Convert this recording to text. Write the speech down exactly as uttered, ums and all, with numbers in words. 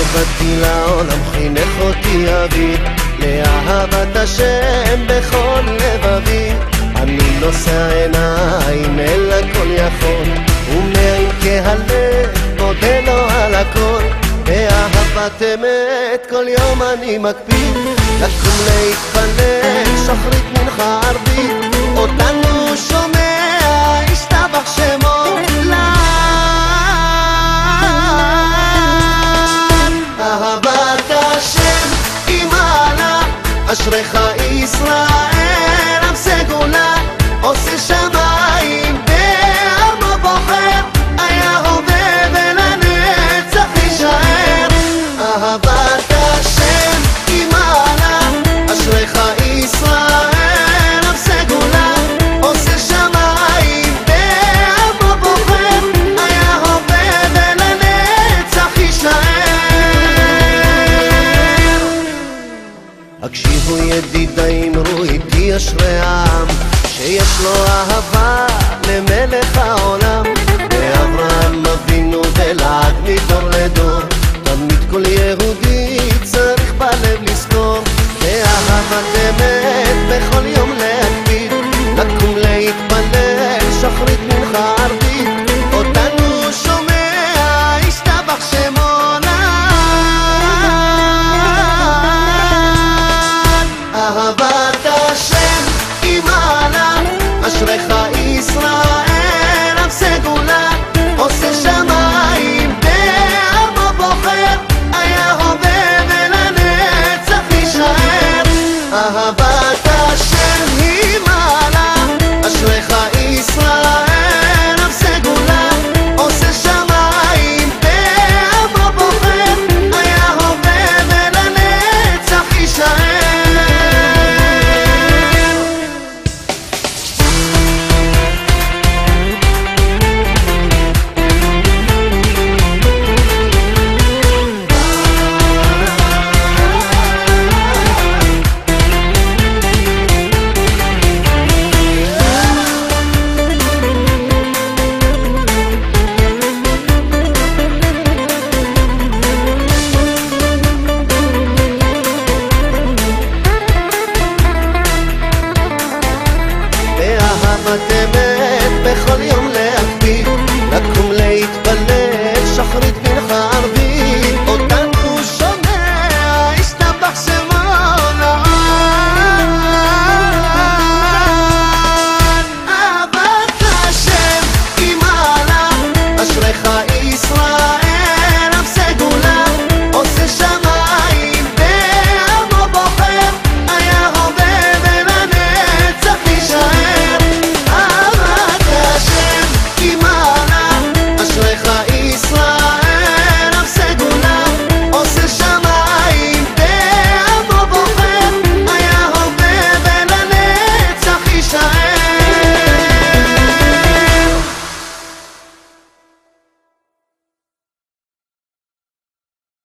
לבדי לעולם חינך אותי אבי, לאהבת השם בכל לבבי. אני נושא עיניים אל הכל יכול, ומעמקי הלב מודה לו על הכל. באהבת אמת כל יום אני מקפיד, לקום להתפלל שחרית מנחה ערבית. אותנו שומע ישתבח שמו אהבת השם היא מעלה, אשריך ישראל עם סגולה, עושה שמיים בעמו בוחר, היה הווה ולנצח יישאר. אהבת השם היא מעלה, אשריך ישראל עם סגולה, עושה שמיים בעמו בוחר, היה הווה ולנצח יישאר. הקשיבו ידידי אמרו איתי אשרי העם, שיש לו אהבה למלך העולם.